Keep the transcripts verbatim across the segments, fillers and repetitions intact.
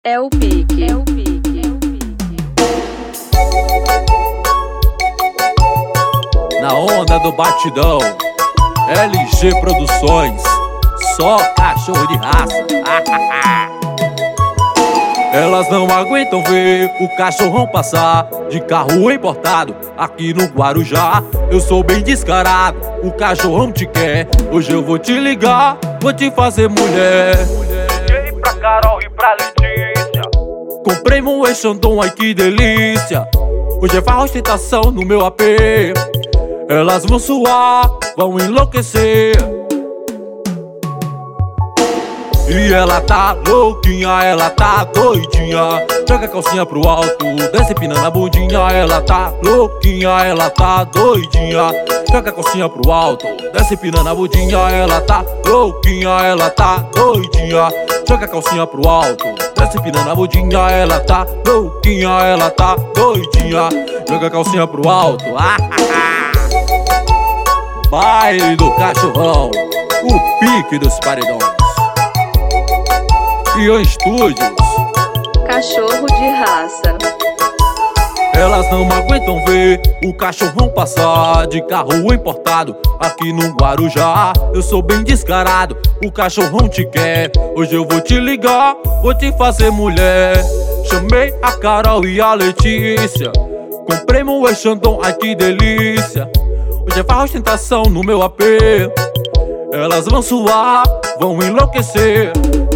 É o pique, é o pique, é o pique. Na onda do batidão, L G Produções, só cachorro de raça. Elas não aguentam ver o cachorrão passar de carro importado aqui no Guarujá. Eu sou bem descarado, o cachorrão te quer. Hoje eu vou te ligar, vou te fazer mulher. E pra Carol e pra Letícia, Comprei um Xandão, ai que delícia. Hoje é farra ostentação no meu A P. Elas vão suar, vão enlouquecer. E ela tá louquinha, ela tá doidinha. Joga a calcinha pro alto, desce empinando a bundinha. Ela tá louquinha, ela tá doidinha. Joga a calcinha pro alto, desce empinando a bundinha. Ela tá louquinha, ela tá doidinha. Joga a calcinha pro alto, desce empinando a bundinha. Ela tá louquinha, ela tá doidinha. Joga a calcinha pro alto. Ah, ah, ah. Baile do cachorrão, o pique dos paredões. Ion Studios, Cachorro de raça. elas não aguentam ver o cachorrão passar de carro importado aqui no Guarujá. Eu sou bem descarado, o cachorrão te quer. Hoje eu vou te ligar, vou te fazer mulher. Chamei a Carol e a Letícia, comprei meu Xandão, ai que delícia. Hoje é farra ostentação no meu A P. Elas vão suar, vão enlouquecer.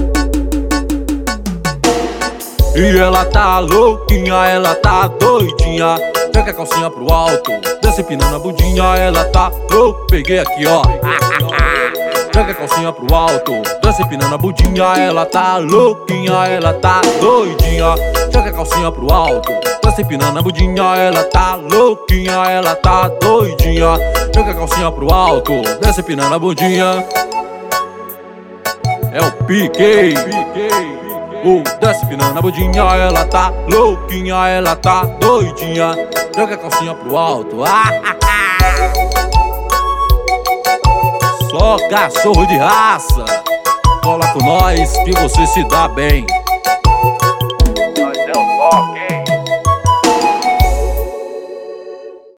E ela tá louquinha, ela tá doidinha. Joga a calcinha pro alto, desce empinando a bundinha. Ela tá louca, peguei aqui ó. Joga a calcinha pro alto, desce empinando a bundinha. Ela tá louquinha, ela tá doidinha. Joga a calcinha pro alto, desce empinando a bundinha. Ela tá louquinha, ela tá doidinha. Joga a calcinha pro alto, desce empinando a bundinha. É o pique, o desce empinando a bundinha. Ela tá louquinha, ela tá doidinha. Joga a calcinha pro alto. Ah, ah, ah. Só cachorro de raça. Cola com nós que você se dá bem. nós é o toque.